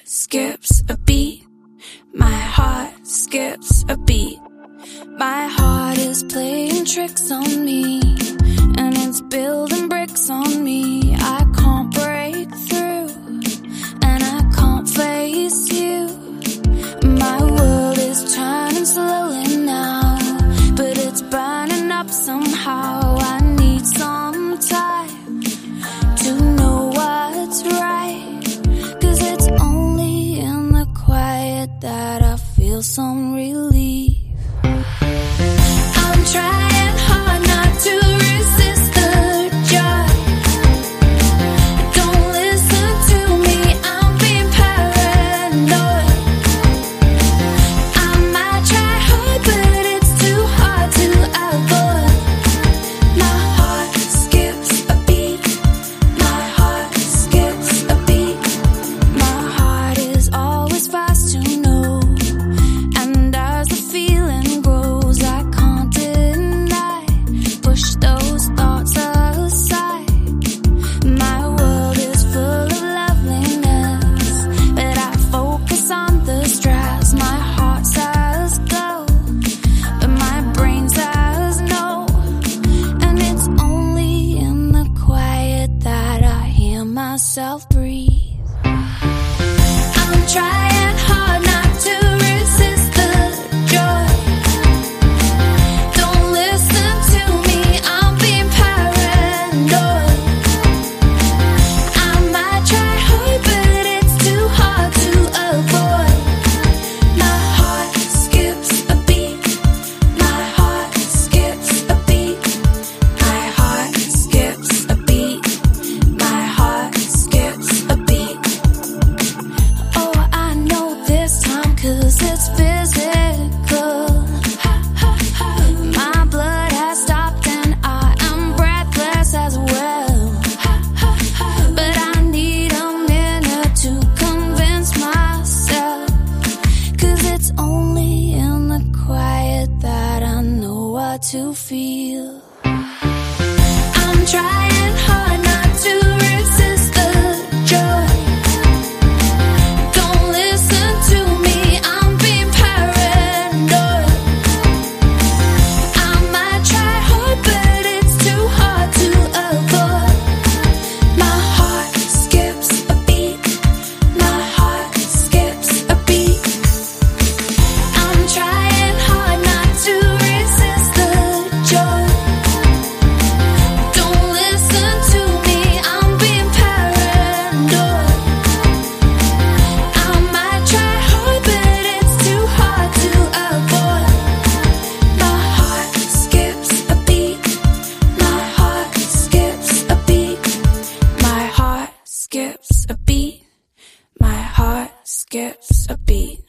skips a beat. My heart skips a beat. My heart is playing tricks on me, and it's building bricks on me. I can't break through, and I can't face you. My world is turning slowly now, but it's burning up somehow. I need some time to know what's right, 'cause it's only in the quiet that I feel some relief. I'm trying hard not to resist the joy. Don't listen to me, I'm being paranoid. I might try hard, but it's too hard to avoid. My heart skips a beat. My heart skips a beat. My heart is always fast to know, and as the feeling grows, I can't deny. Push those thoughts aside. My world is full of loveliness, but I focus on the stress. My heart says go, but my brain says no, and it's only in the quiet that I hear myself breathe. I'm trying hard not to resist the joy. Don't listen to me, I'm being paranoid. I might try hard, but it's too hard to avoid. My heart skips a beat. My heart skips a beat. My heart skips a beat. My heart skips a beat. Oh, I know this time, 'cause it's physical. My blood has stopped and I am breathless as well. But I need a minute to convince myself, 'cause it's only in the quiet that I know what to feel. I'm trying hard not to resist the joy. Don't listen to me, I'm being paranoid. I might try hard, but it's too hard to avoid. My heart skips a beat. My heart skips a beat. I'm trying hard not to resist the joy. Don't listen to me, I'm being paranoid. I might try hard, but it's too hard to avoid. My heart skips a beat. My heart skips a beat. My heart skips a beat. My heart skips a beat.